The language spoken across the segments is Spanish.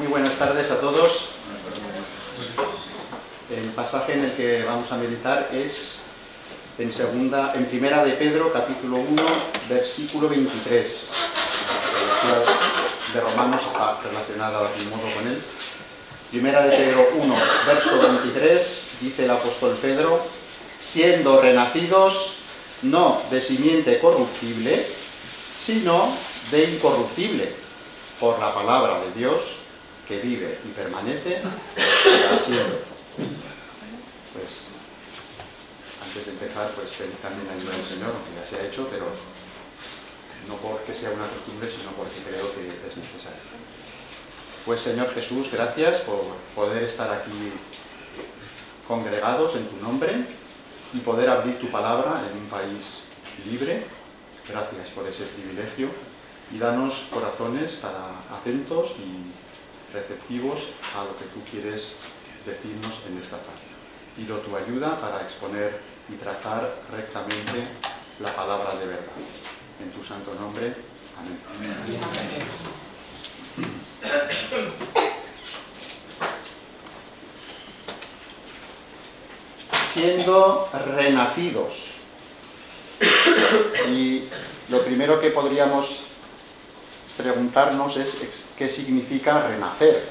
buenas tardes a todos. El pasaje en el que vamos a meditar es en Primera de Pedro, capítulo 1, versículo 23. La lectura de Romanos está relacionada de algún modo con él. Primera de Pedro 1, verso 23, dice el apóstol Pedro: siendo renacidos no de simiente corruptible, sino de incorruptible, por la palabra de Dios, que vive y permanece para siempre. Pues, antes de empezar, pues también la ayuda del Señor, aunque ya se ha hecho, pero no porque sea una costumbre, sino porque creo que es necesario. Pues, Señor Jesús, gracias por poder estar aquí congregados en tu nombre y poder abrir tu palabra en un país libre. Gracias por ese privilegio y danos corazones atentos y receptivos a lo que tú quieres decirnos en esta tarde. Pido tu ayuda para exponer y trazar rectamente la palabra de verdad. En tu santo nombre. Amén. Siendo renacidos. Y lo primero que podríamos preguntarnos es qué significa renacer.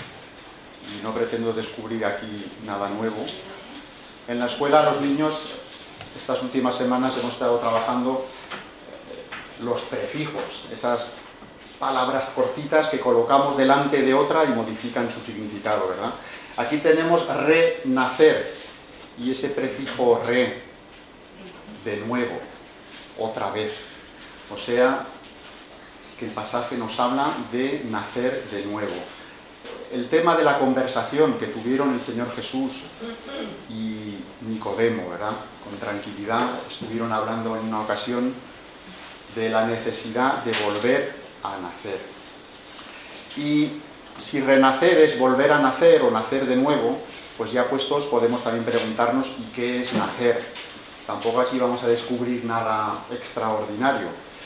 Y no pretendo descubrir aquí nada nuevo. En la escuela los niños, estas últimas semanas hemos estado trabajando los prefijos, esas palabras cortitas que colocamos delante de otra y modifican su significado, ¿verdad? Aquí tenemos renacer, y ese prefijo re, de nuevo, otra vez. O sea, que el pasaje nos habla de nacer de nuevo. El tema de la conversación que tuvieron el Señor Jesús y Nicodemo, ¿verdad? Con tranquilidad estuvieron hablando en una ocasión de la necesidad de volver a nacer. Y si renacer es volver a nacer o nacer de nuevo, pues ya puestos podemos también preguntarnos ¿y qué es nacer? Tampoco aquí vamos a descubrir nada extraordinario.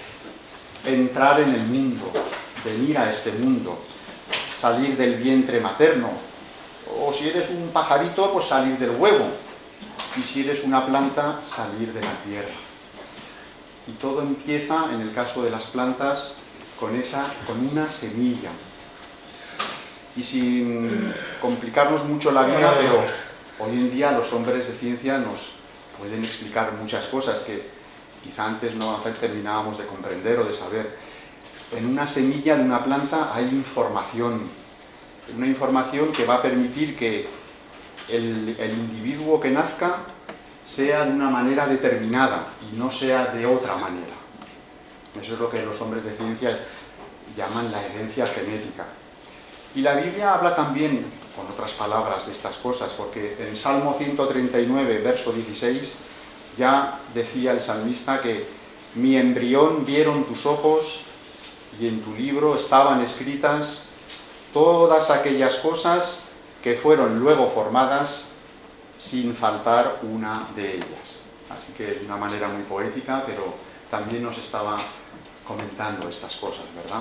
Entrar en el mundo, venir a este mundo, salir del vientre materno, o si eres un pajarito, pues salir del huevo, y si eres una planta, salir de la tierra. Y todo empieza, en el caso de las plantas, con una semilla. Y sin complicarnos mucho la vida, pero hoy en día los hombres de ciencia nos pueden explicar muchas cosas que quizá antes no terminábamos de comprender o de saber. En una semilla de una planta hay información, una información que va a permitir que el individuo que nazca sea de una manera determinada y no sea de otra manera. Eso es lo que los hombres de ciencia llaman la herencia genética. Y la Biblia habla también, con otras palabras, de estas cosas, porque en Salmo 139, verso 16, ya decía el salmista que mi embrión vieron tus ojos y en tu libro estaban escritas todas aquellas cosas que fueron luego formadas sin faltar una de ellas. Así que de una manera muy poética, pero también nos estaba comentando estas cosas, ¿verdad?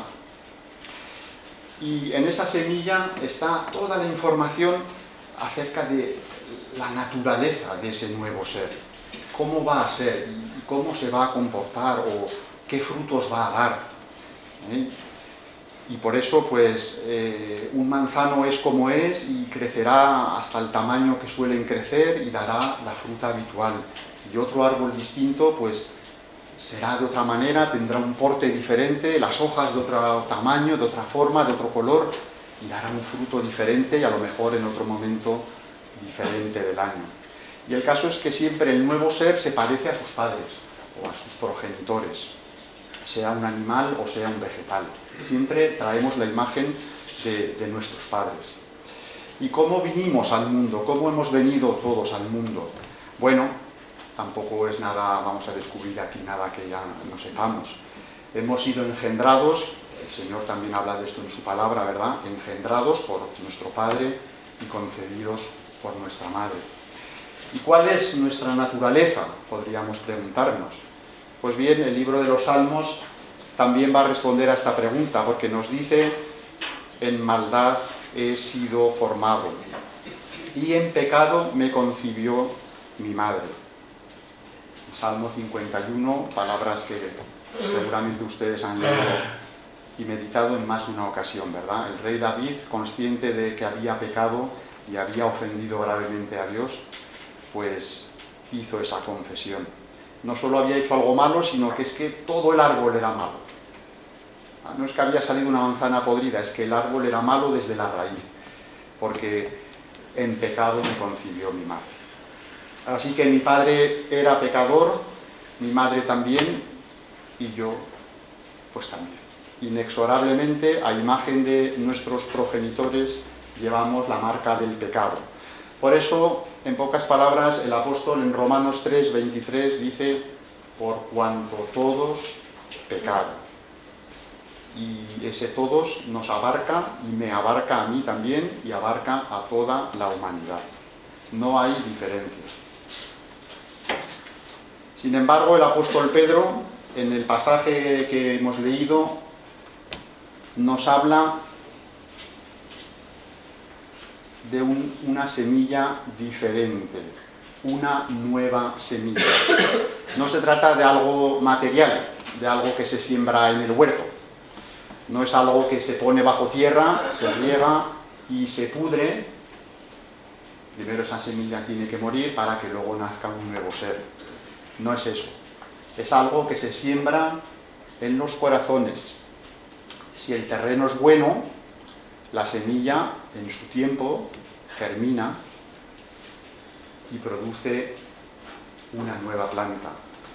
Y en esa semilla está toda la información acerca de la naturaleza de ese nuevo ser. Cómo va a ser y cómo se va a comportar o qué frutos va a dar. Y por eso, pues, un manzano es como es y crecerá hasta el tamaño que suelen crecer y dará la fruta habitual. Y otro árbol distinto, pues, será de otra manera, tendrá un porte diferente, las hojas de otro tamaño, de otra forma, de otro color, y dará un fruto diferente y a lo mejor en otro momento diferente del año. Y el caso es que siempre el nuevo ser se parece a sus padres o a sus progenitores, sea un animal o sea un vegetal. Siempre traemos la imagen de nuestros padres. ¿Y cómo vinimos al mundo? ¿Cómo hemos venido todos al mundo? Bueno, tampoco es nada, vamos a descubrir aquí nada que ya no sepamos. Hemos sido engendrados, el Señor también habla de esto en su palabra, ¿verdad? Engendrados por nuestro Padre y concebidos por nuestra Madre. ¿Y cuál es nuestra naturaleza? Podríamos preguntarnos. Pues bien, el libro de los Salmos también va a responder a esta pregunta, porque nos dice en maldad he sido formado, y en pecado me concibió mi madre. Salmo 51, palabras que seguramente ustedes han leído y meditado en más de una ocasión, ¿verdad? El rey David, consciente de que había pecado y había ofendido gravemente a Dios, pues hizo esa confesión. No solo había hecho algo malo, sino que es que todo el árbol era malo. No es que había salido una manzana podrida, es que el árbol era malo desde la raíz, porque en pecado me concibió mi madre. Así que mi padre era pecador, mi madre también, y yo pues también. Inexorablemente, a imagen de nuestros progenitores, llevamos la marca del pecado. Por eso, en pocas palabras, el apóstol en Romanos 3:23 dice: por cuanto todos pecaron. Y ese todos nos abarca y me abarca a mí también y abarca a toda la humanidad. No hay diferencias. Sin embargo, el apóstol Pedro, en el pasaje que hemos leído, nos habla de una semilla diferente, una nueva semilla. No se trata de algo material, de algo que se siembra en el huerto. No es algo que se pone bajo tierra, se riega y se pudre. Primero esa semilla tiene que morir para que luego nazca un nuevo ser. No es eso. Es algo que se siembra en los corazones. Si el terreno es bueno, la semilla en su tiempo germina y produce una nueva planta.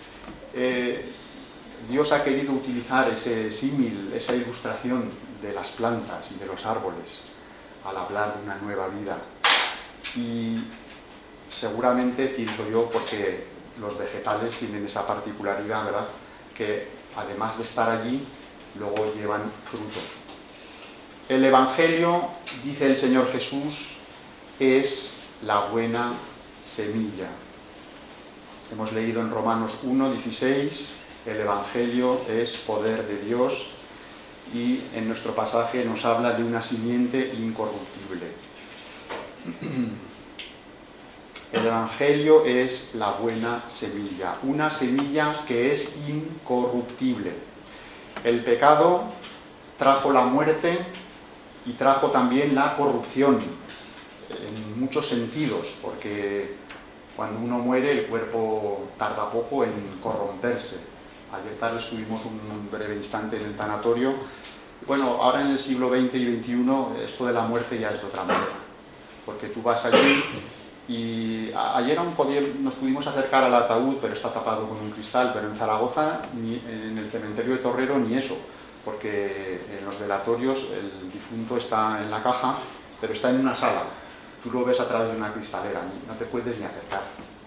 Dios ha querido utilizar ese símil, esa ilustración de las plantas y de los árboles al hablar de una nueva vida. Y seguramente, pienso yo, porque los vegetales tienen esa particularidad, ¿verdad?, que además de estar allí, luego llevan fruto. El Evangelio, dice el Señor Jesús, es la buena semilla. Hemos leído en Romanos 1:16, el Evangelio es poder de Dios, y en nuestro pasaje nos habla de una simiente incorruptible. El Evangelio es la buena semilla, una semilla que es incorruptible. El pecado trajo la muerte y trajo también la corrupción, en muchos sentidos, porque cuando uno muere el cuerpo tarda poco en corromperse. Ayer tarde estuvimos un breve instante en el tanatorio. Bueno, ahora en el siglo XX y XXI esto de la muerte ya es de otra manera, porque tú vas allí y ayer aún nos pudimos acercar al ataúd, pero está tapado con un cristal, pero en Zaragoza, ni en el cementerio de Torrero, ni eso, porque en los velatorios el difunto está en la caja, pero está en una sala. Tú lo ves a través de una cristalera, no te puedes ni acercar.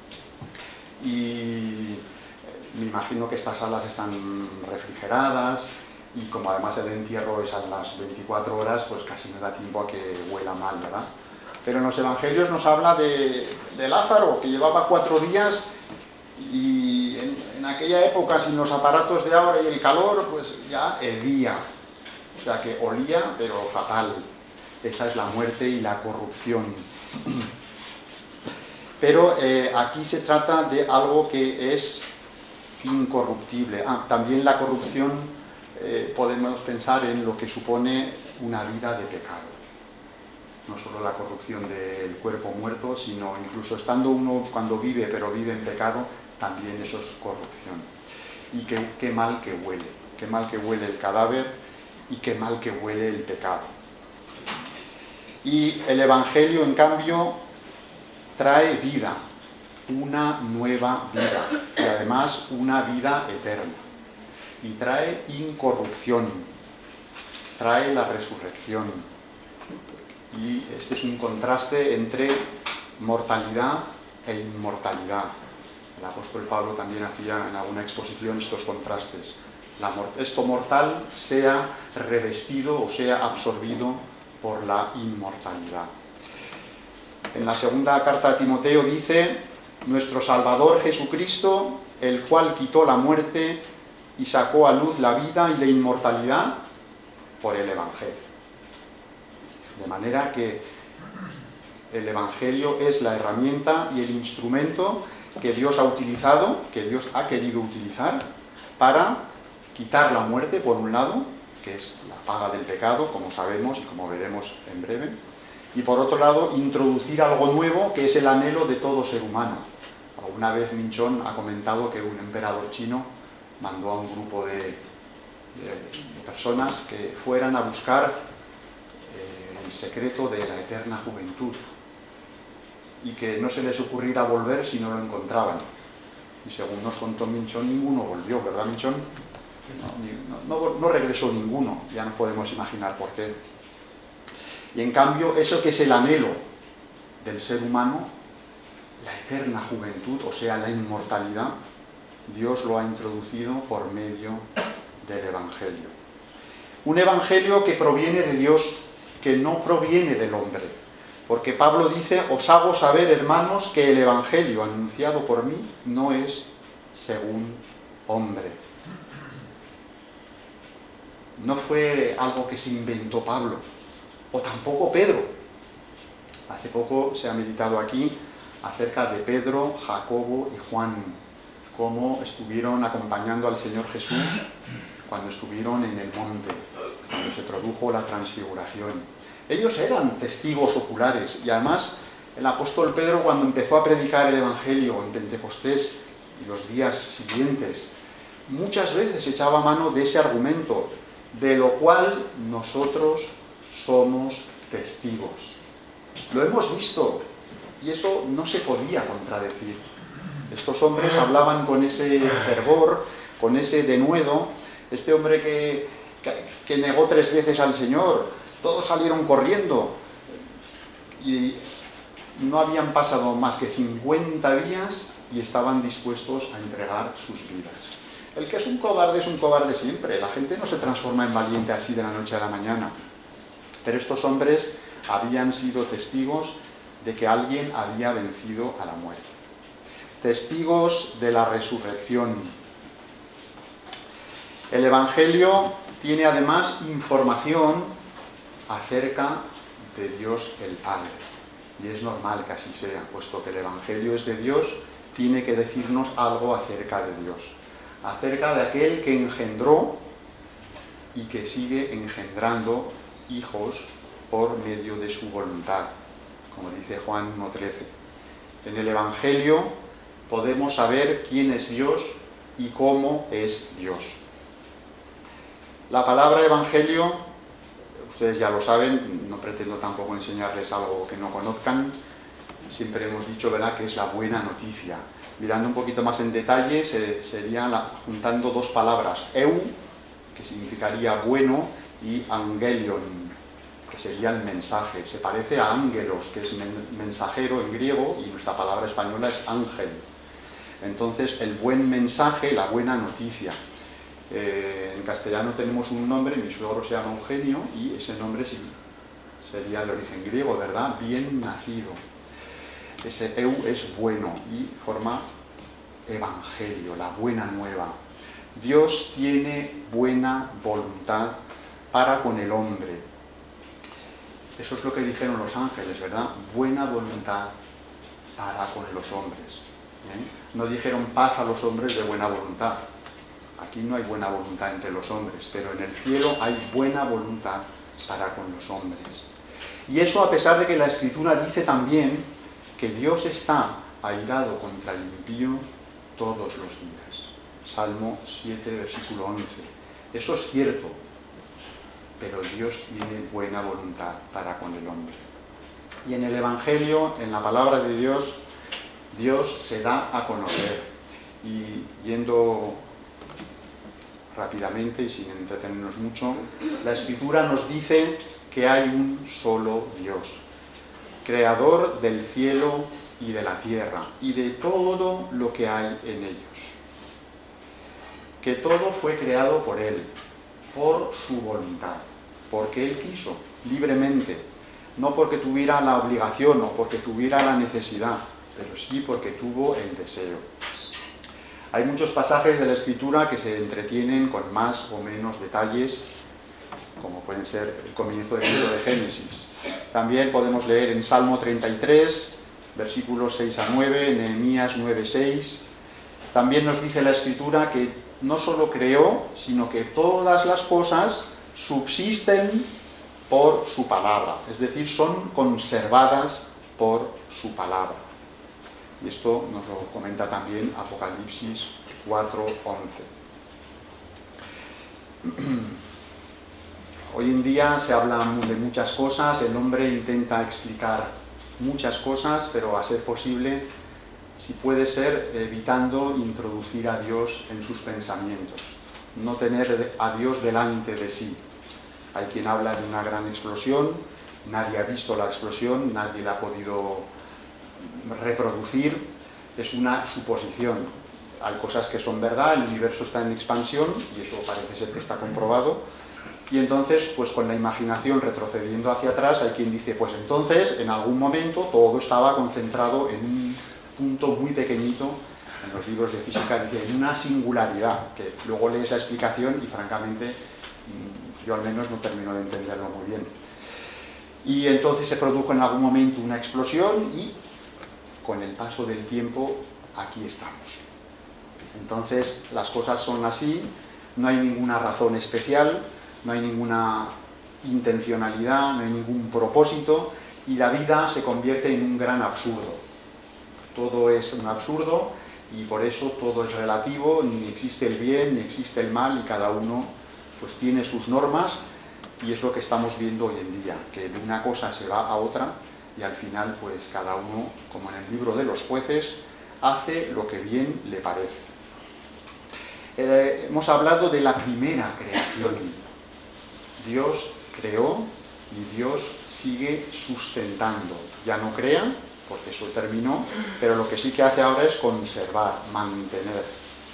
Y me imagino que estas salas están refrigeradas, y como además el entierro es a las 24 horas, pues casi no da tiempo a que huela mal, ¿verdad? Pero en los evangelios nos habla de Lázaro, que llevaba 4 días, y en aquella época, sin los aparatos de ahora y el calor, pues ya hedía. O sea que olía, pero fatal. Esa es la muerte y la corrupción. Pero aquí se trata de algo que es incorruptible. También la corrupción, podemos pensar en lo que supone una vida de pecado. No solo la corrupción del cuerpo muerto, sino incluso estando uno cuando vive, pero vive en pecado, también eso es corrupción. Y qué mal que huele el cadáver, y qué mal que huele el pecado. Y el Evangelio, en cambio, trae vida, una nueva vida, y además una vida eterna. Y trae incorrupción, trae la resurrección. Y este es un contraste entre mortalidad e inmortalidad. El apóstol Pablo también hacía en alguna exposición estos contrastes. Esto mortal sea revestido o sea absorbido por la inmortalidad. En la segunda carta a Timoteo dice: nuestro Salvador Jesucristo, el cual quitó la muerte y sacó a luz la vida y la inmortalidad por el Evangelio. De manera que el Evangelio es la herramienta y el instrumento que Dios ha utilizado, que Dios ha querido utilizar para quitar la muerte, por un lado, que es la paga del pecado, como sabemos y como veremos en breve, y por otro lado, introducir algo nuevo, que es el anhelo de todo ser humano. Alguna vez Minchón ha comentado que un emperador chino mandó a un grupo de personas que fueran a buscar el secreto de la eterna juventud y que no se les ocurriera volver si no lo encontraban. Y según nos contó Minchón, ninguno volvió, ¿verdad, Minchón? No regresó ninguno, ya no podemos imaginar por qué. Y en cambio, eso que es el anhelo del ser humano, la eterna juventud, o sea, la inmortalidad, Dios lo ha introducido por medio del Evangelio. Un Evangelio que proviene de Dios, que no proviene del hombre. Porque Pablo dice, os hago saber, hermanos, que el Evangelio anunciado por mí no es según hombre. No fue algo que se inventó Pablo, o tampoco Pedro. Hace poco se ha meditado aquí acerca de Pedro, Jacobo y Juan, cómo estuvieron acompañando al Señor Jesús cuando estuvieron en el monte, cuando se produjo la transfiguración. Ellos eran testigos oculares y además el apóstol Pedro, cuando empezó a predicar el Evangelio en Pentecostés y los días siguientes, muchas veces echaba mano de ese argumento, de lo cual nosotros somos testigos. Lo hemos visto y eso no se podía contradecir. Estos hombres hablaban con ese fervor, con ese denuedo. Este hombre que negó 3 veces al Señor, todos salieron corriendo y no habían pasado más que 50 días y estaban dispuestos a entregar sus vidas. El que es un cobarde siempre. La gente no se transforma en valiente así de la noche a la mañana. Pero estos hombres habían sido testigos de que alguien había vencido a la muerte. Testigos de la resurrección. El Evangelio tiene además información acerca de Dios el Padre. Y es normal que así sea, puesto que el Evangelio es de Dios, tiene que decirnos algo acerca de Dios. Acerca de aquel que engendró y que sigue engendrando hijos por medio de su voluntad, como dice Juan 1:13. En el Evangelio podemos saber quién es Dios y cómo es Dios. La palabra Evangelio, ustedes ya lo saben, no pretendo tampoco enseñarles algo que no conozcan, siempre hemos dicho, ¿verdad?, que es la buena noticia. Mirando un poquito más en detalle, sería juntando 2 palabras, eu, que significaría bueno, y angelion, que sería el mensaje. Se parece a ángelos, que es mensajero en griego, y nuestra palabra española es ángel. Entonces, el buen mensaje, la buena noticia. En castellano tenemos un nombre, mi suegro se llama Eugenio, y ese nombre sí sería de origen griego, ¿verdad? Bien nacido. Ese eu es bueno y forma evangelio, la buena nueva. Dios tiene buena voluntad para con el hombre. Eso es lo que dijeron los ángeles, ¿verdad? Buena voluntad para con los hombres. No dijeron paz a los hombres de buena voluntad. Aquí no hay buena voluntad entre los hombres, pero en el cielo hay buena voluntad para con los hombres. Y eso a pesar de que la Escritura dice también que Dios está airado contra el impío todos los días. Salmo 7, versículo 11. Eso es cierto, pero Dios tiene buena voluntad para con el hombre. Y en el Evangelio, en la palabra de Dios, Dios se da a conocer. Y yendo rápidamente y sin entretenernos mucho, la Escritura nos dice que hay un solo Dios, creador del cielo y de la tierra y de todo lo que hay en ellos. Que todo fue creado por Él, por su voluntad, porque Él quiso, libremente, no porque tuviera la obligación o porque tuviera la necesidad, pero sí porque tuvo el deseo. Hay muchos pasajes de la Escritura que se entretienen con más o menos detalles como pueden ser el comienzo del libro de Génesis. También podemos leer en Salmo 33, versículos 6 a 9, Nehemías 9, 6. También nos dice la Escritura que no solo creó, sino que todas las cosas subsisten por su palabra, es decir, son conservadas por su palabra. Y esto nos lo comenta también Apocalipsis 4, 11. Hoy en día se habla de muchas cosas, el hombre intenta explicar muchas cosas, pero a ser posible, si puede ser, evitando introducir a Dios en sus pensamientos, no tener a Dios delante de sí. Hay quien habla de una gran explosión, nadie ha visto la explosión, nadie la ha podido reproducir, es una suposición. Hay cosas que son verdad, el universo está en expansión y eso parece ser que está comprobado. Y entonces, pues con la imaginación retrocediendo hacia atrás, hay quien dice, pues entonces, en algún momento, todo estaba concentrado en un punto muy pequeñito, en los libros de física, en una singularidad, que luego lees la explicación y francamente, yo al menos no termino de entenderlo muy bien. Y entonces se produjo en algún momento una explosión y, con el paso del tiempo, aquí estamos. Entonces, las cosas son así, no hay ninguna razón especial, no hay ninguna intencionalidad, no hay ningún propósito y la vida se convierte en un gran absurdo. Todo es un absurdo y por eso todo es relativo, ni existe el bien, ni existe el mal y cada uno pues tiene sus normas y es lo que estamos viendo hoy en día, que de una cosa se va a otra y al final pues cada uno, como en el libro de los jueces, hace lo que bien le parece. Hemos hablado de la primera creación. Dios creó y Dios sigue sustentando. Ya no crea, porque eso terminó, pero lo que sí que hace ahora es conservar, mantener.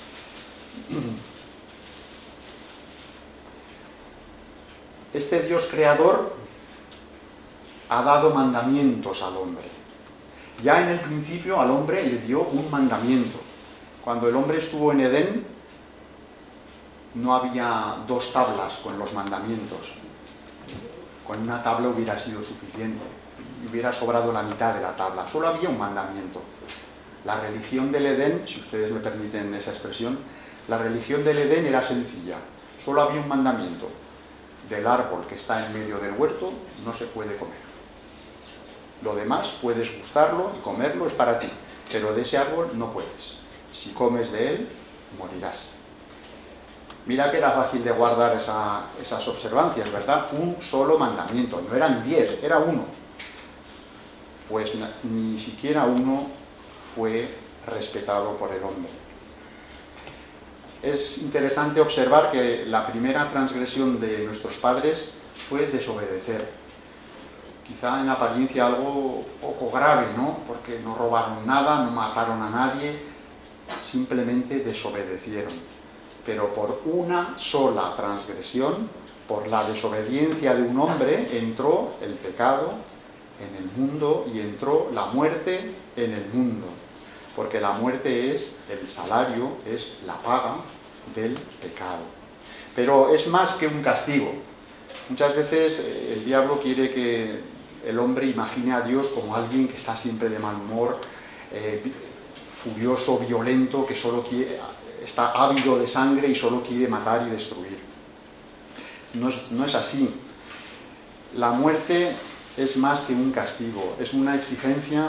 Este Dios creador ha dado mandamientos al hombre. Ya en el principio al hombre le dio un mandamiento. Cuando el hombre estuvo en Edén, no había dos tablas con los mandamientos. Con una tabla hubiera sido suficiente. Hubiera sobrado la mitad de la tabla. Solo había un mandamiento. La religión del Edén, si ustedes me permiten esa expresión, la religión del Edén era sencilla. Solo había un mandamiento. Del árbol que está en medio del huerto no se puede comer. Lo demás puedes gustarlo y comerlo, es para ti. Pero de ese árbol no puedes. Si comes de él, morirás. Mira que era fácil de guardar esas observancias, ¿verdad? Un solo mandamiento, no eran 10, era uno. Pues ni siquiera uno fue respetado por el hombre. Es interesante observar que la primera transgresión de nuestros padres fue desobedecer. Quizá en apariencia algo poco grave, ¿no? Porque no robaron nada, no mataron a nadie, simplemente desobedecieron. Pero por una sola transgresión, por la desobediencia de un hombre, entró el pecado en el mundo y entró la muerte en el mundo. Porque la muerte es el salario, es la paga del pecado. Pero es más que un castigo. Muchas veces el diablo quiere que el hombre imagine a Dios como alguien que está siempre de mal humor, furioso, violento, que solo está ávido de sangre y solo quiere matar y destruir. No es así. La muerte es más que un castigo, es una exigencia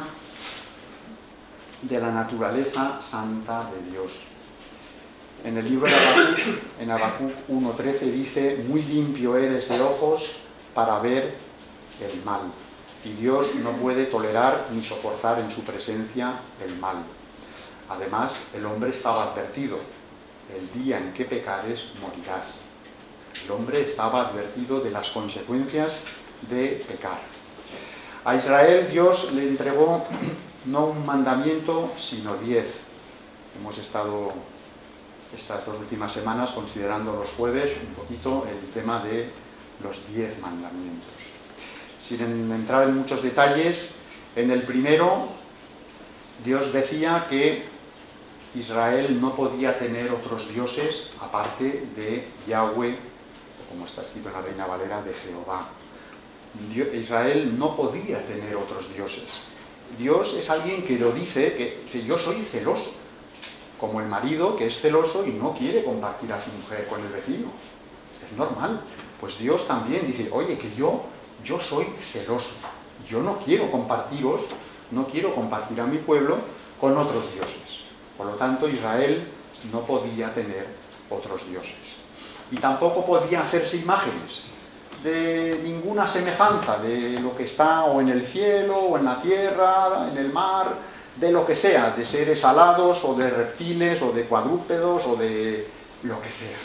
de la naturaleza santa de Dios. En el libro de Habacuc, en Habacuc 1:13 dice: muy limpio eres de ojos para ver el mal. Y Dios no puede tolerar ni soportar en su presencia el mal. Además, el hombre estaba advertido: el día en que pecares, morirás. El hombre estaba advertido de las consecuencias de pecar. A Israel Dios le entregó no un mandamiento, sino 10. Hemos estado estas 2 últimas semanas considerando los jueves un poquito el tema de los 10 mandamientos. Sin entrar en muchos detalles, en el primero Dios decía que Israel no podía tener otros dioses aparte de Yahweh como está escrito en la Reina Valera, de Jehová. Israel no podía tener otros dioses. Dios es alguien que lo dice, que dice, yo soy celoso, como el marido que es celoso y no quiere compartir a su mujer con el vecino. Es normal. Pues Dios también dice, oye, que yo soy celoso, yo no quiero compartiros, no quiero compartir a mi pueblo con otros dioses. Por lo tanto, Israel no podía tener otros dioses. Y tampoco podía hacerse imágenes de ninguna semejanza de lo que está o en el cielo, o en la tierra, en el mar, de lo que sea, de seres alados, o de reptiles, o de cuadrúpedos, o de lo que sea.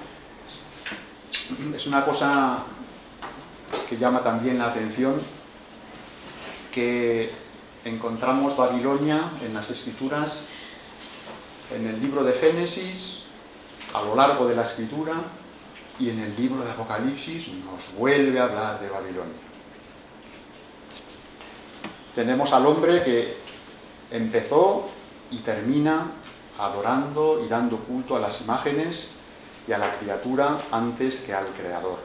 Es una cosa que llama también la atención, que encontramos Babilonia en las Escrituras, en el libro de Génesis, a lo largo de la Escritura, y en el libro de Apocalipsis nos vuelve a hablar de Babilonia. Tenemos al hombre que empezó y termina adorando y dando culto a las imágenes y a la criatura antes que al Creador.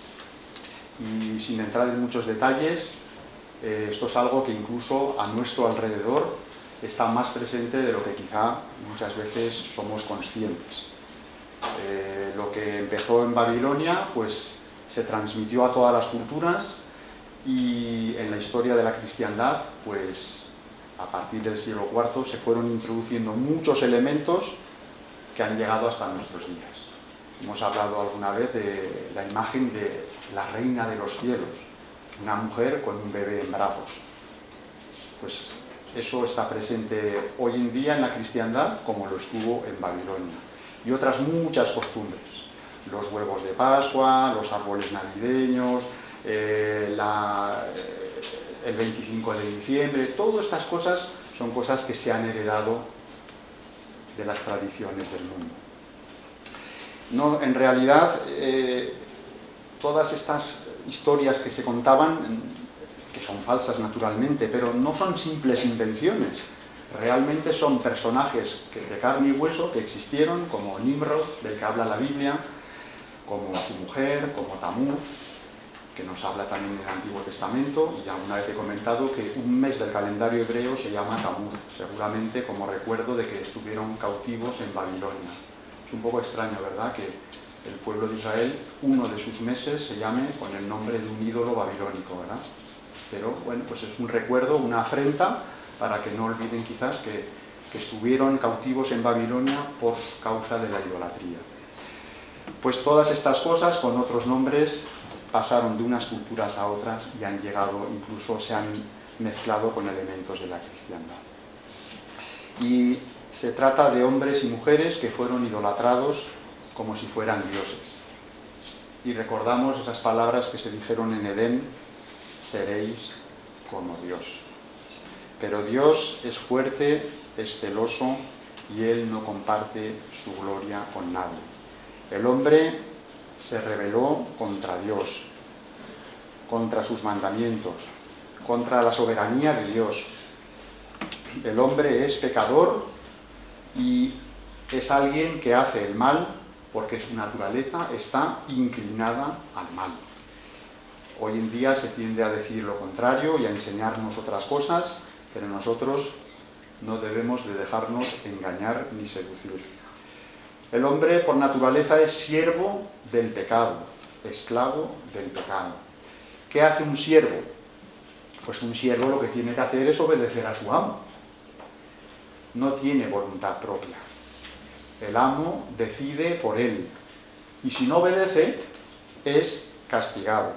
Y sin entrar en muchos detalles, esto es algo que incluso a nuestro alrededor está más presente de lo que quizá muchas veces somos conscientes. Lo que empezó en Babilonia pues se transmitió a todas las culturas, y en la historia de la cristiandad pues a partir del siglo IV se fueron introduciendo muchos elementos que han llegado hasta nuestros días. Hemos hablado alguna vez de la imagen de la reina de los cielos, una mujer con un bebé en brazos. Pues eso está presente hoy en día en la cristiandad como lo estuvo en Babilonia. Y otras muchas costumbres, los huevos de Pascua, los árboles navideños, el 25 de diciembre, todas estas cosas son cosas que se han heredado de las tradiciones del mundo. No, en realidad, todas estas historias que se contaban, que son falsas naturalmente, pero no son simples invenciones. Realmente son personajes de carne y hueso que existieron, como Nimrod, del que habla la Biblia, como su mujer, como Tamuz, que nos habla también en el Antiguo Testamento, y alguna vez he comentado que un mes del calendario hebreo se llama Tamuz, seguramente como recuerdo de que estuvieron cautivos en Babilonia. Es un poco extraño, ¿verdad?, que el pueblo de Israel, uno de sus meses, se llame con el nombre de un ídolo babilónico, ¿verdad? Pero bueno, pues es un recuerdo, una afrenta, para que no olviden quizás que estuvieron cautivos en Babilonia por causa de la idolatría. Pues todas estas cosas, con otros nombres, pasaron de unas culturas a otras y han llegado, incluso se han mezclado con elementos de la cristiandad. Y se trata de hombres y mujeres que fueron idolatrados como si fueran dioses. Y recordamos esas palabras que se dijeron en Edén: seréis como Dios. Pero Dios es fuerte, es celoso, y Él no comparte su gloria con nadie. El hombre se rebeló contra Dios, contra sus mandamientos, contra la soberanía de Dios. El hombre es pecador y es alguien que hace el mal porque su naturaleza está inclinada al mal. Hoy en día se tiende a decir lo contrario y a enseñarnos otras cosas, pero nosotros no debemos de dejarnos engañar ni seducir. El hombre por naturaleza es siervo del pecado, esclavo del pecado. ¿Qué hace un siervo? Pues un siervo lo que tiene que hacer es obedecer a su amo. No tiene voluntad propia. El amo decide por él, y si no obedece, es castigado.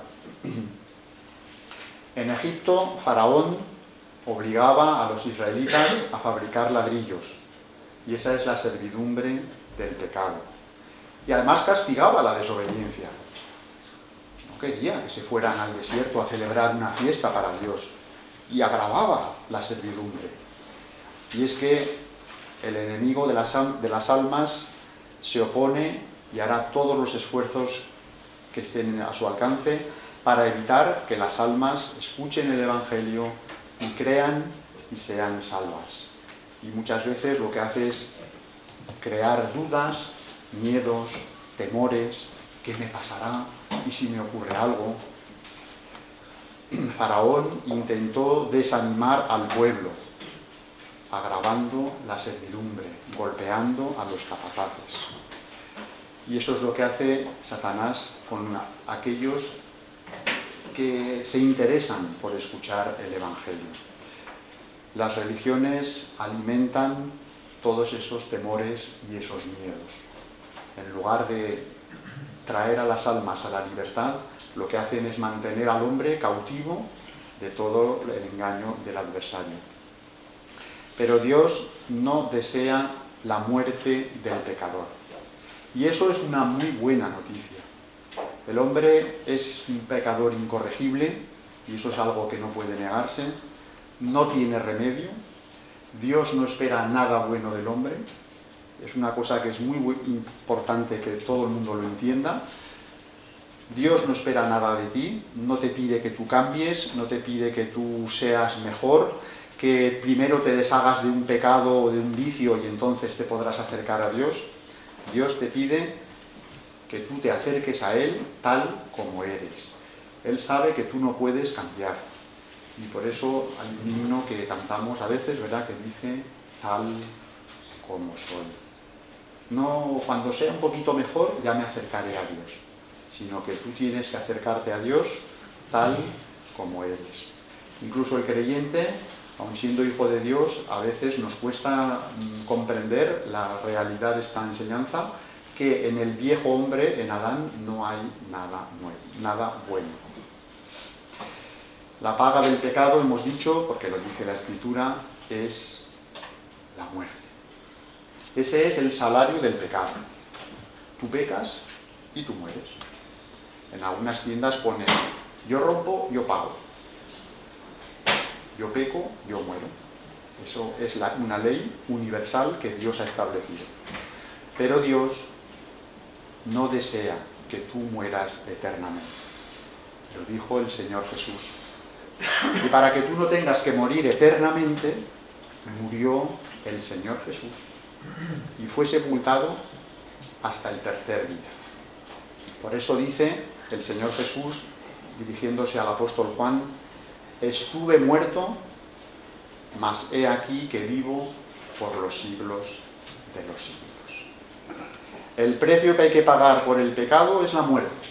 En Egipto, Faraón obligaba a los israelitas a fabricar ladrillos, y esa es la servidumbre del pecado. Y además castigaba la desobediencia. No quería que se fueran al desierto a celebrar una fiesta para Dios, y agravaba la servidumbre. Y es que el enemigo de las almas se opone y hará todos los esfuerzos que estén a su alcance para evitar que las almas escuchen el Evangelio y crean y sean salvas. Y muchas veces lo que hace es crear dudas, miedos, temores, ¿qué me pasará? ¿Y si me ocurre algo? Faraón intentó desanimar al pueblo, agravando la servidumbre, golpeando a los capataces. Y eso es lo que hace Satanás con aquellos que se interesan por escuchar el Evangelio. Las religiones alimentan todos esos temores y esos miedos. En lugar de traer a las almas a la libertad, lo que hacen es mantener al hombre cautivo de todo el engaño del adversario. Pero Dios no desea la muerte del pecador. Y eso es una muy buena noticia. El hombre es un pecador incorregible, y eso es algo que no puede negarse, no tiene remedio, Dios no espera nada bueno del hombre, es una cosa que es muy importante que todo el mundo lo entienda. Dios no espera nada de ti, no te pide que tú cambies, no te pide que tú seas mejor, que primero te deshagas de un pecado o de un vicio y entonces te podrás acercar a Dios. Dios te pide que tú te acerques a Él tal como eres. Él sabe que tú no puedes cambiar. Y por eso hay un himno que cantamos a veces, ¿verdad?, que dice tal como soy. No, cuando sea un poquito mejor ya me acercaré a Dios, sino que tú tienes que acercarte a Dios tal como eres. Incluso el creyente, aun siendo hijo de Dios, a veces nos cuesta comprender la realidad de esta enseñanza, que en el viejo hombre, en Adán, no hay nada nuevo, nada bueno. La paga del pecado, hemos dicho, porque lo dice la Escritura, es la muerte. Ese es el salario del pecado. Tú pecas y tú mueres. En algunas tiendas pone, yo rompo, yo pago. Yo peco, yo muero. Eso es una ley universal que Dios ha establecido. Pero Dios no desea que tú mueras eternamente. Lo dijo el Señor Jesús. Y para que tú no tengas que morir eternamente, murió el Señor Jesús y fue sepultado hasta el tercer día. Por eso dice el Señor Jesús, dirigiéndose al apóstol Juan, estuve muerto, mas he aquí que vivo por los siglos de los siglos. El precio que hay que pagar por el pecado es la muerte.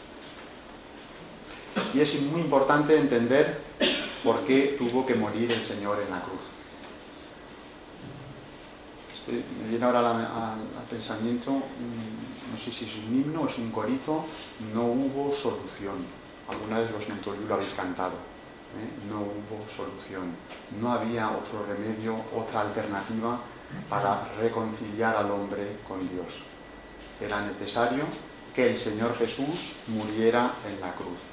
Y es muy importante entender por qué tuvo que morir el Señor en la cruz. Me viene ahora al pensamiento, no sé si es un himno o es un corito, no hubo solución. Alguna vez los Mentolí lo habéis cantado. No hubo solución. No había otro remedio, otra alternativa para reconciliar al hombre con Dios. Era necesario que el Señor Jesús muriera en la cruz.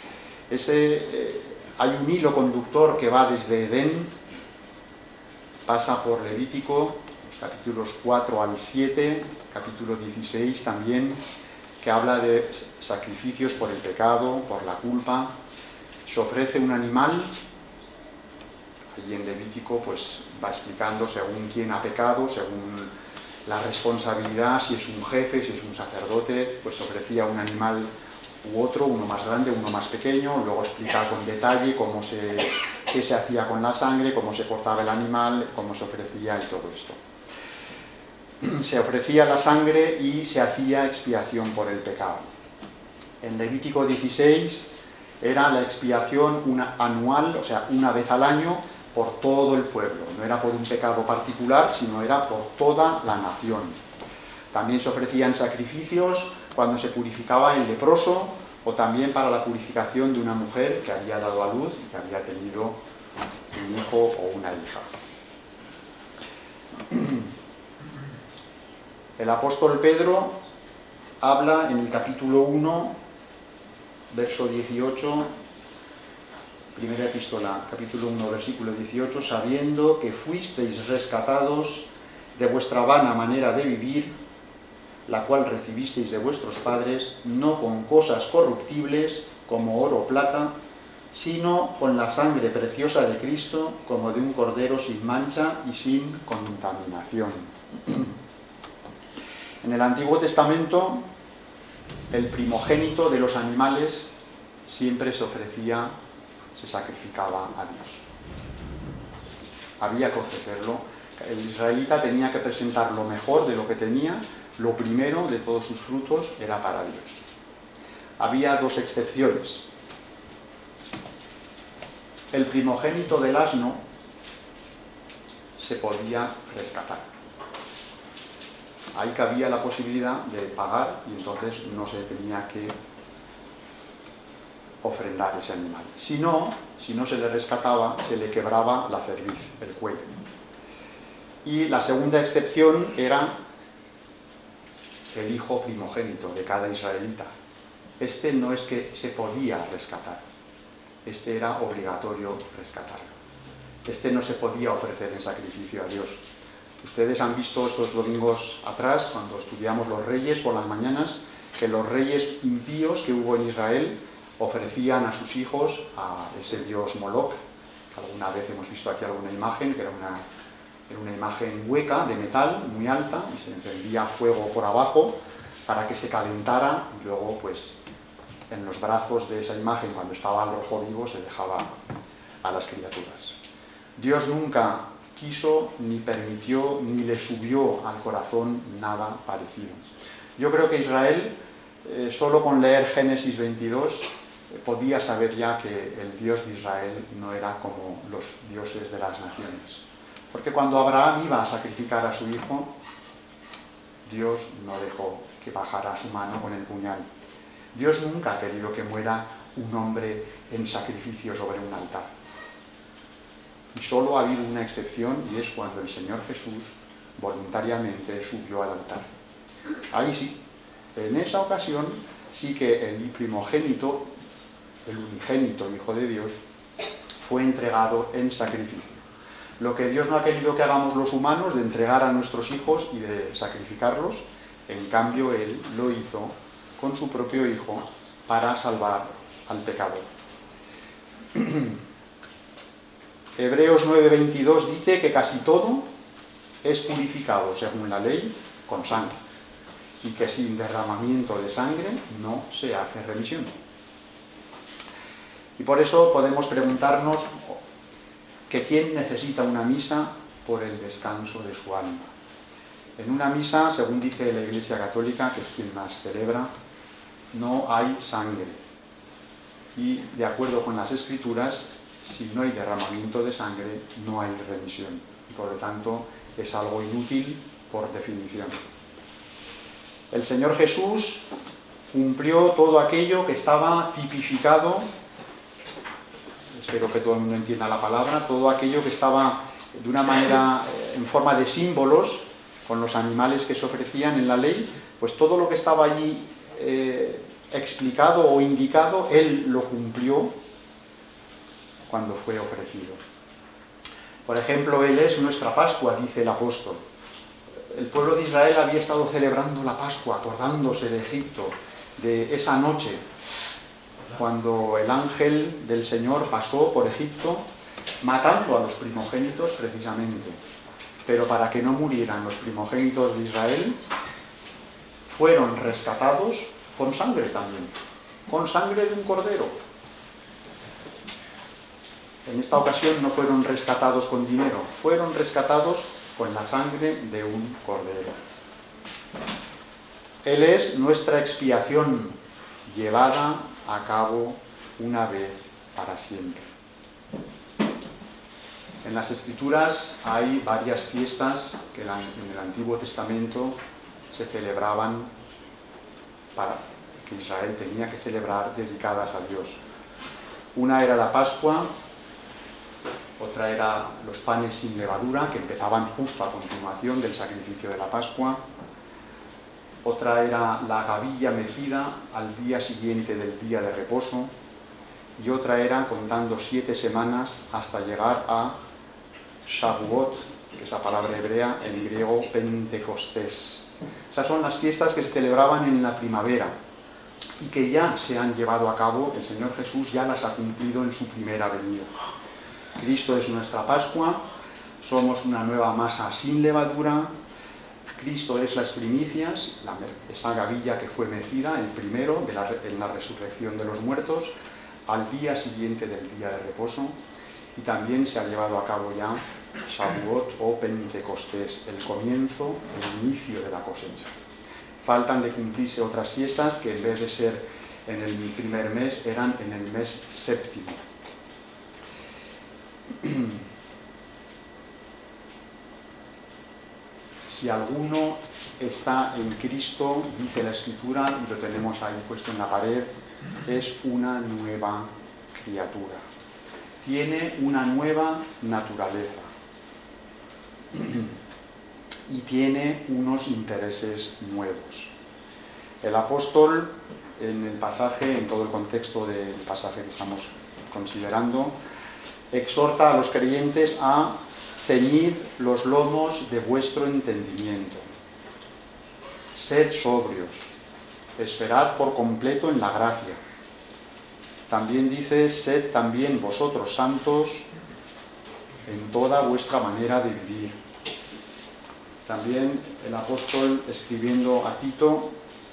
Hay un hilo conductor que va desde Edén, pasa por Levítico, los capítulos 4 al 7, capítulo 16 también, que habla de sacrificios por el pecado, por la culpa. Se ofrece un animal, allí en Levítico pues va explicando según quién ha pecado, según la responsabilidad, si es un jefe, si es un sacerdote, pues se ofrecía un animal u otro, uno más grande, uno más pequeño, luego explica con detalle qué se hacía con la sangre, cómo se cortaba el animal, cómo se ofrecía y todo esto. Se ofrecía la sangre y se hacía expiación por el pecado. En Levítico 16 era la expiación anual, o sea, una vez al año, por todo el pueblo. No era por un pecado particular, sino era por toda la nación. También se ofrecían sacrificios cuando se purificaba el leproso, o también para la purificación de una mujer que había dado a luz y que había tenido un hijo o una hija. El apóstol Pedro habla en el capítulo 1, verso 18, primera epístola, capítulo 1, versículo 18, sabiendo que fuisteis rescatados de vuestra vana manera de vivir, la cual recibisteis de vuestros padres, no con cosas corruptibles como oro o plata, sino con la sangre preciosa de Cristo, como de un cordero sin mancha y sin contaminación. En el Antiguo Testamento el primogénito de los animales siempre se ofrecía, se sacrificaba a Dios. Había que ofrecerlo. El israelita tenía que presentar lo mejor de lo que tenía, lo primero de todos sus frutos era para Dios. Había dos excepciones. El primogénito del asno se podía rescatar. Ahí cabía la posibilidad de pagar y entonces no se tenía que ofrendar ese animal. Si no se le rescataba, se le quebraba la cerviz, el cuello. Y la segunda excepción era el hijo primogénito de cada israelita. Este no es que se podía rescatar, este era obligatorio rescatarlo. Este no se podía ofrecer en sacrificio a Dios. Ustedes han visto estos domingos atrás, cuando estudiamos los reyes por las mañanas, que los reyes impíos que hubo en Israel ofrecían a sus hijos a ese dios Moloch. Alguna vez hemos visto aquí alguna imagen, que era una imagen hueca de metal, muy alta, y se encendía fuego por abajo para que se calentara, y luego pues en los brazos de esa imagen, cuando estaba al rojo vivo, se dejaba a las criaturas. Dios nunca quiso, ni permitió, ni le subió al corazón nada parecido. Yo creo que Israel, solo con leer Génesis 22, podía saber ya que el Dios de Israel no era como los dioses de las naciones. Porque cuando Abraham iba a sacrificar a su hijo, Dios no dejó que bajara su mano con el puñal. Dios nunca ha querido que muera un hombre en sacrificio sobre un altar. Y solo ha habido una excepción, y es cuando el Señor Jesús voluntariamente subió al altar. Ahí sí, en esa ocasión sí que el primogénito, el unigénito Hijo de Dios, fue entregado en sacrificio. Lo que Dios no ha querido que hagamos los humanos, de entregar a nuestros hijos y de sacrificarlos, en cambio Él lo hizo con su propio Hijo para salvar al pecador. Hebreos 9:22 dice que casi todo es purificado, según la ley, con sangre, y que sin derramamiento de sangre no se hace remisión. Y por eso podemos preguntarnos que quién necesita una misa por el descanso de su alma. En una misa, según dice la Iglesia Católica, que es quien más celebra, no hay sangre. Y de acuerdo con las Escrituras, si no hay derramamiento de sangre, no hay remisión. Y por lo tanto, es algo inútil por definición. El Señor Jesús cumplió todo aquello que estaba tipificado, espero que todo el mundo entienda la palabra, todo aquello que estaba de una manera en forma de símbolos con los animales que se ofrecían en la ley, pues todo lo que estaba allí explicado o indicado, Él lo cumplió cuando fue ofrecido. Por ejemplo, Él es nuestra Pascua, dice el apóstol. El pueblo de Israel había estado celebrando la Pascua, acordándose de Egipto, de esa noche, cuando el ángel del Señor pasó por Egipto, matando a los primogénitos precisamente. Pero para que no murieran los primogénitos de Israel, fueron rescatados con sangre también, con sangre de un cordero. En esta ocasión no fueron rescatados con dinero, fueron rescatados con la sangre de un cordero. Él es nuestra expiación llevada a cabo una vez para siempre. En las Escrituras hay varias fiestas que en el Antiguo Testamento se celebraban, que Israel tenía que celebrar, dedicadas a Dios. Una era la Pascua, otra era los panes sin levadura, que empezaban justo a continuación del sacrificio de la Pascua. Otra era la gavilla mecida al día siguiente del día de reposo. Y otra era contando 7 semanas hasta llegar a Shavuot, que es la palabra hebrea, en griego Pentecostés. Esas son las fiestas que se celebraban en la primavera y que ya se han llevado a cabo. El Señor Jesús ya las ha cumplido en su primera venida. Cristo es nuestra Pascua, somos una nueva masa sin levadura, Cristo es las primicias, esa gavilla que fue mecida, el primero en la resurrección de los muertos, al día siguiente del día de reposo, y también se ha llevado a cabo ya Shavuot o Pentecostés, el comienzo, el inicio de la cosecha. Faltan de cumplirse otras fiestas que en vez de ser en el primer mes eran en el mes séptimo. Si alguno está en Cristo, dice la Escritura, y lo tenemos ahí puesto en la pared, es una nueva criatura. Tiene una nueva naturaleza y tiene unos intereses nuevos. El apóstol, en el pasaje, en todo el contexto del pasaje que estamos considerando, exhorta a los creyentes a ceñid los lomos de vuestro entendimiento. Sed sobrios, esperad por completo en la gracia. También dice, sed también vosotros santos en toda vuestra manera de vivir. También el apóstol, escribiendo a Tito,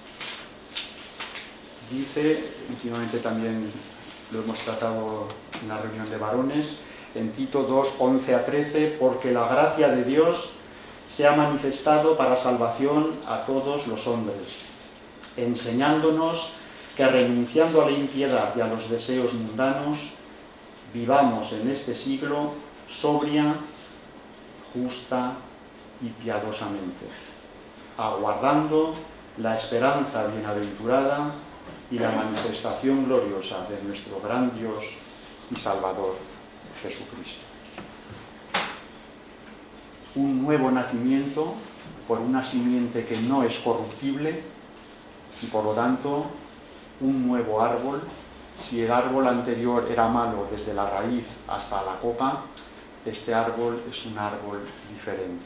dice, últimamente también lo hemos tratado en la reunión de varones, en Tito 2, 11 a 13, porque la gracia de Dios se ha manifestado para salvación a todos los hombres, enseñándonos que renunciando a la impiedad y a los deseos mundanos, vivamos en este siglo sobria, justa y piadosamente, aguardando la esperanza bienaventurada y la manifestación gloriosa de nuestro gran Dios y Salvador, Jesucristo. Un nuevo nacimiento por una simiente que no es corruptible y por lo tanto un nuevo árbol. Si el árbol anterior era malo desde la raíz hasta la copa, este árbol es un árbol diferente.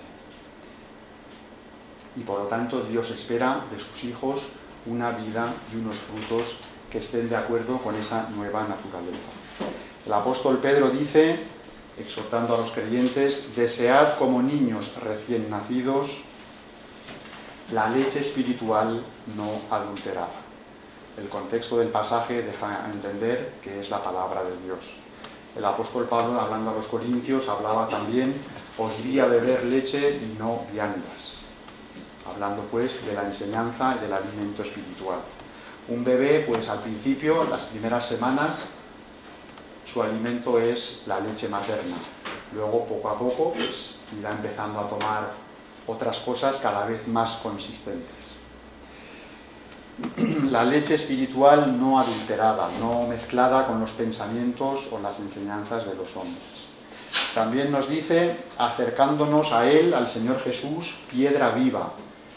Y por lo tanto Dios espera de sus hijos una vida y unos frutos que estén de acuerdo con esa nueva naturaleza. El apóstol Pedro dice, exhortando a los creyentes, desead como niños recién nacidos la leche espiritual no adulterada. El contexto del pasaje deja entender que es la palabra de Dios. El apóstol Pablo, hablando a los corintios, hablaba también, os di a beber leche y no viandas, hablando pues de la enseñanza y del alimento espiritual. Un bebé, pues al principio, las primeras semanas, su alimento es la leche materna. Luego, poco a poco, pues irá empezando a tomar otras cosas cada vez más consistentes. La leche espiritual no adulterada, no mezclada con los pensamientos o las enseñanzas de los hombres. También nos dice, acercándonos a Él, al Señor Jesús, piedra viva.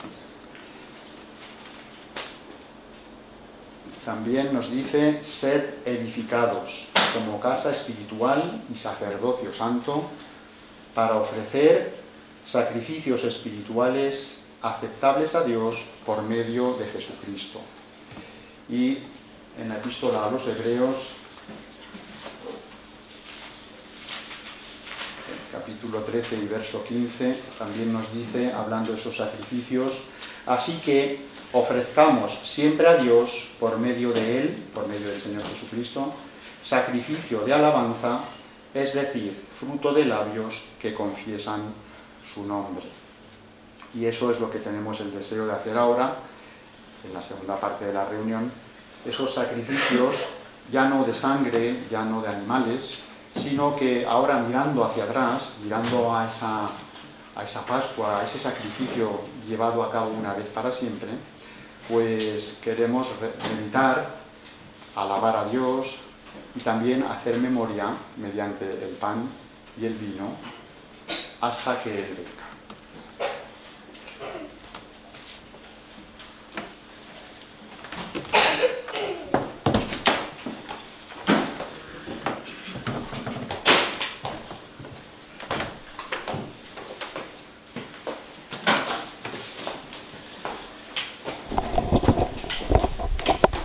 También nos dice, sed edificados como casa espiritual y sacerdocio santo para ofrecer sacrificios espirituales aceptables a Dios por medio de Jesucristo. Y en la epístola a los Hebreos, capítulo 13 y verso 15, también nos dice, hablando de esos sacrificios, así que ofrezcamos siempre a Dios por medio de Él, por medio del Señor Jesucristo, sacrificio de alabanza, es decir, fruto de labios que confiesan su nombre. Y eso es lo que tenemos el deseo de hacer ahora, en la segunda parte de la reunión, esos sacrificios ya no de sangre, ya no de animales, sino que ahora mirando hacia atrás, mirando a esa Pascua, a ese sacrificio llevado a cabo una vez para siempre, pues queremos meditar, alabar a Dios y también hacer memoria mediante el pan y el vino hasta que Él venga.